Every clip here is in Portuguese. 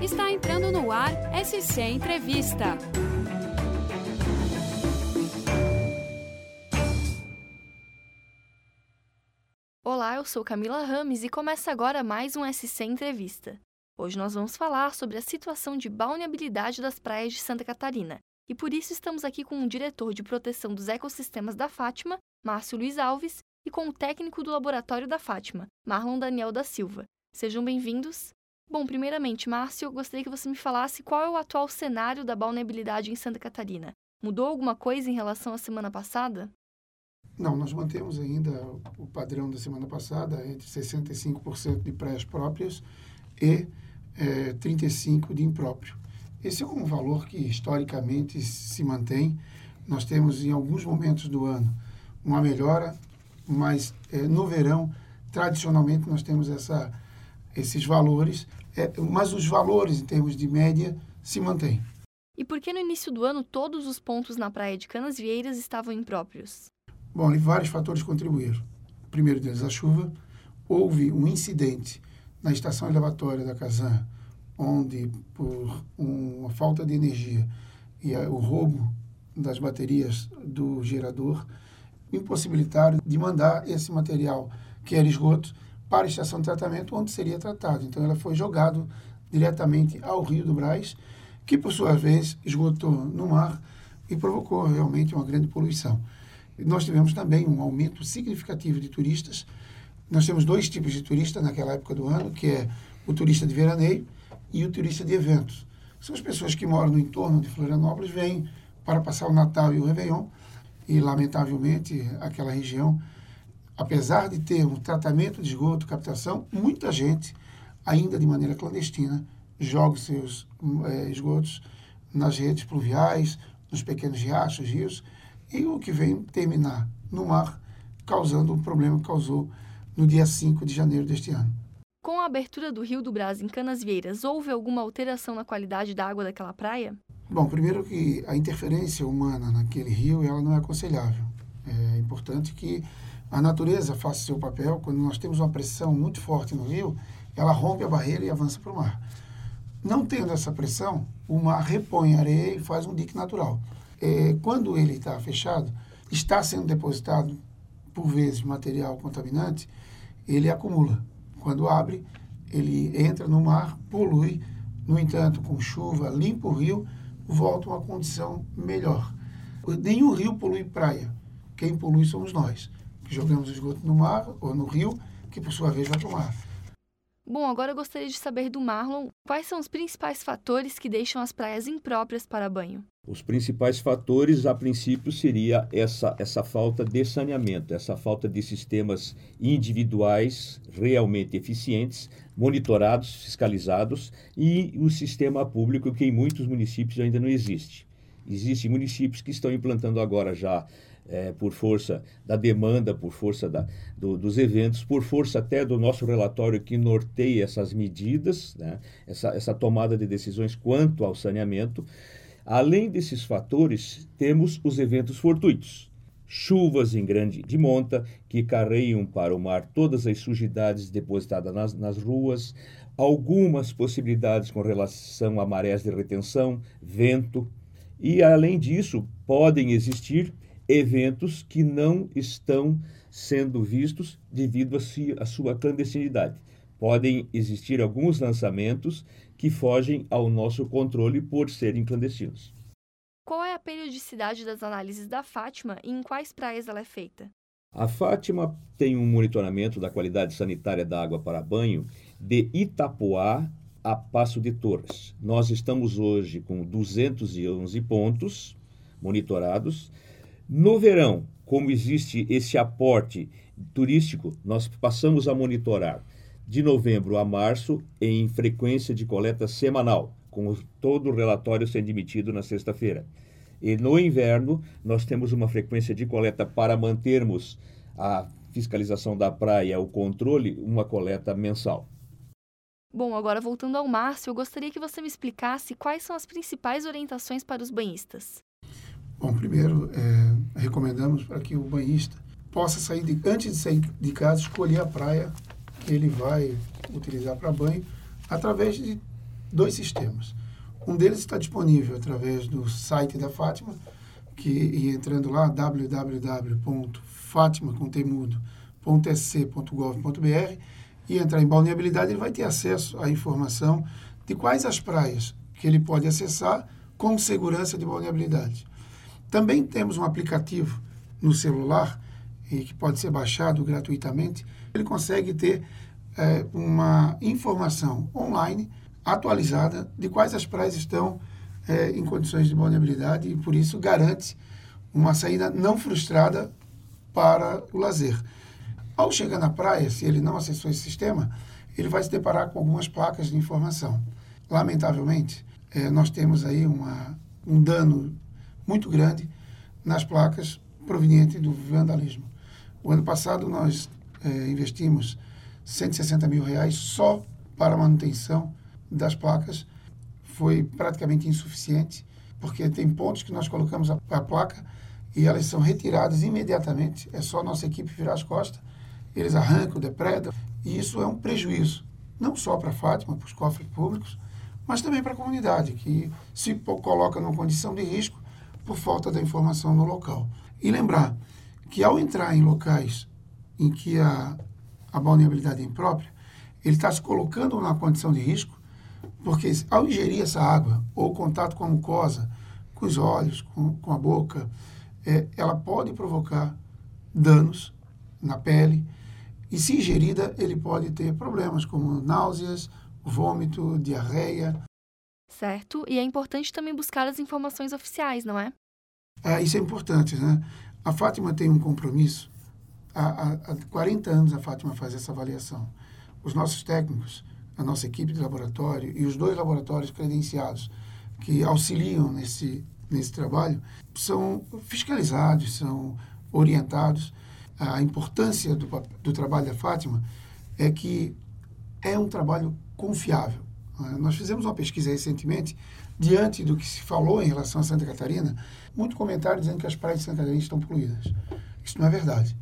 Está entrando no ar SC Entrevista. Olá, eu sou Camila Rames e começa agora mais um SC Entrevista. Hoje nós vamos falar sobre a situação de balneabilidade das praias de Santa Catarina. E por isso estamos aqui com o diretor de proteção dos ecossistemas da Fátima, Márcio Luiz Alves, e com o técnico do laboratório da Fátima, Marlon Daniel da Silva. Sejam bem-vindos. Bom, primeiramente, Márcio, eu gostaria que você me falasse qual é o atual cenário da balneabilidade em Santa Catarina. Mudou alguma coisa em relação à semana passada? Não, nós mantemos ainda o padrão da semana passada, entre 65% de praias próprias e 35% de impróprio. Esse é um valor que historicamente se mantém. Nós temos em alguns momentos do ano uma melhora, mas no verão, tradicionalmente, nós temos esses valores, mas os valores em termos de média se mantêm. E por que no início do ano todos os pontos na praia de Canasvieiras estavam impróprios? Bom, vários fatores contribuíram. O primeiro deles, a chuva. Houve um incidente na estação elevatória da Casan, onde, por uma falta de energia e o roubo das baterias do gerador, impossibilitaram de mandar esse material, que era esgoto, para a estação de tratamento, onde seria tratado. Então, ela foi jogado diretamente ao Rio do Brás, que, por sua vez, esgotou no mar e provocou realmente uma grande poluição. Nós tivemos também um aumento significativo de turistas. Nós temos dois tipos de turista naquela época do ano, que é o turista de veraneio e o turista de eventos. São as pessoas que moram no entorno de Florianópolis, vêm para passar o Natal e o Réveillon, e, lamentavelmente, aquela região, apesar de ter um tratamento de esgoto, captação, muita gente, ainda de maneira clandestina, joga os seus esgotos nas redes pluviais, nos pequenos riachos, rios, e o que vem terminar no mar, causando um problema que causou no dia 5 de janeiro deste ano. Com a abertura do Rio do Brás em Canasvieiras, houve alguma alteração na qualidade da água daquela praia? Bom, primeiro que a interferência humana naquele rio, ela não é aconselhável. É importante que a natureza faça seu papel. Quando nós temos uma pressão muito forte no rio, ela rompe a barreira e avança para o mar. Não tendo essa pressão, o mar repõe a areia e faz um dique natural. Quando ele está fechado, está sendo depositado, por vezes, material contaminante, ele acumula. Quando abre, ele entra no mar, polui. No entanto, com chuva, limpa o rio, volta a uma condição melhor. Nenhum rio polui praia. Quem polui somos nós, que jogamos o esgoto no mar ou no rio, que por sua vez vai para o mar. Bom, agora eu gostaria de saber do Marlon, quais são os principais fatores que deixam as praias impróprias para banho? Os principais fatores, a princípio, seria essa falta de saneamento, essa falta de sistemas individuais realmente eficientes, monitorados, fiscalizados, e o sistema público, que em muitos municípios ainda não existe. Existem municípios que estão implantando agora já, por força da demanda, por força dos eventos, por força até do nosso relatório que norteia essas medidas, né? essa tomada de decisões quanto ao saneamento. Além desses fatores, temos os eventos fortuitos. Chuvas em grande de monta, que carreiam para o mar todas as sujidades depositadas nas ruas, algumas possibilidades com relação a marés de retenção, vento, e, além disso, podem existir eventos que não estão sendo vistos devido à sua clandestinidade. Podem existir alguns lançamentos que fogem ao nosso controle por serem clandestinos. Qual é a periodicidade das análises da Fátima e em quais praias ela é feita? A Fátima tem um monitoramento da qualidade sanitária da água para banho de Itapoá a Passo de Torres. Nós estamos hoje com 211 pontos monitorados. No verão, como existe esse aporte turístico, nós passamos a monitorar de novembro a março em frequência de coleta semanal, com todo o relatório sendo emitido na sexta-feira. E no inverno, nós temos uma frequência de coleta para mantermos a fiscalização da praia, o controle, uma coleta mensal. Bom, agora voltando ao Márcio, eu gostaria que você me explicasse quais são as principais orientações para os banhistas. Bom, primeiro, recomendamos para que o banhista possa antes de sair de casa, escolher a praia que ele vai utilizar para banho, através de 2 sistemas. Um deles está disponível através do site da Fátima, e entrando lá, www.fatima.sc.gov.br, e entrar em balneabilidade, ele vai ter acesso à informação de quais as praias que ele pode acessar com segurança de balneabilidade. Também temos um aplicativo no celular, e que pode ser baixado gratuitamente. Ele consegue ter uma informação online atualizada de quais as praias estão em condições de balneabilidade, e por isso garante uma saída não frustrada para o lazer. Ao chegar na praia, se ele não acessou esse sistema, ele vai se deparar com algumas placas de informação. Lamentavelmente, nós temos aí um dano muito grande nas placas proveniente do vandalismo. O ano passado nós investimos R$160 mil só para a manutenção das placas. Foi praticamente insuficiente, porque tem pontos que nós colocamos a placa e elas são retiradas imediatamente. É só a nossa equipe virar as costas, eles arrancam, depredam, e isso é um prejuízo, não só para a Fátima, para os cofres públicos, mas também para a comunidade, que se coloca numa condição de risco por falta da informação no local. E lembrar que ao entrar em locais em que a balneabilidade é imprópria, ele está se colocando numa condição de risco, porque ao ingerir essa água, ou contato com a mucosa, com os olhos, com a boca, ela pode provocar danos na pele, e se ingerida, ele pode ter problemas como náuseas, vômito, diarreia. Certo, e é importante também buscar as informações oficiais, não é? Isso é importante, né? A Fátima tem um compromisso. Há 40 anos a Fátima faz essa avaliação. Os nossos técnicos, a nossa equipe de laboratório e os 2 laboratórios credenciados que auxiliam nesse trabalho são fiscalizados, são orientados. A importância do trabalho da Fátima é que é um trabalho confiável. Nós fizemos uma pesquisa recentemente, diante do que se falou em relação a Santa Catarina, muito comentário dizendo que as praias de Santa Catarina estão poluídas. Isso não é verdade.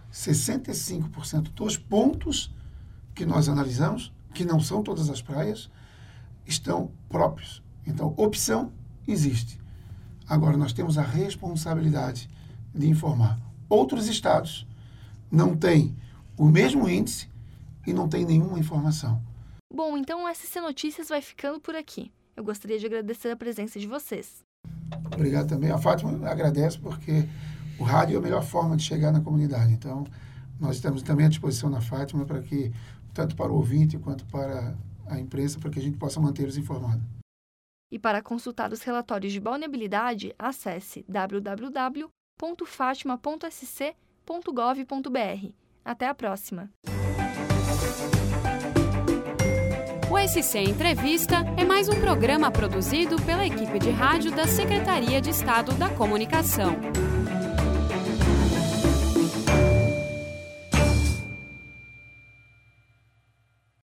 65% dos pontos que nós analisamos, que não são todas as praias, estão próprios. Então, opção existe. Agora, nós temos a responsabilidade de informar. Outros estados não têm o mesmo índice e não têm nenhuma informação. Bom, então o SC Notícias vai ficando por aqui. Eu gostaria de agradecer a presença de vocês. Obrigado também. A Fátima agradece porque o rádio é a melhor forma de chegar na comunidade. Então, nós estamos também à disposição na Fátima para que, tanto para o ouvinte quanto para a imprensa, para que a gente possa mantê-los informados. E para consultar os relatórios de balneabilidade, acesse www.fatima.sc.gov.br. Até a próxima! O SC Entrevista é mais um programa produzido pela equipe de rádio da Secretaria de Estado da Comunicação.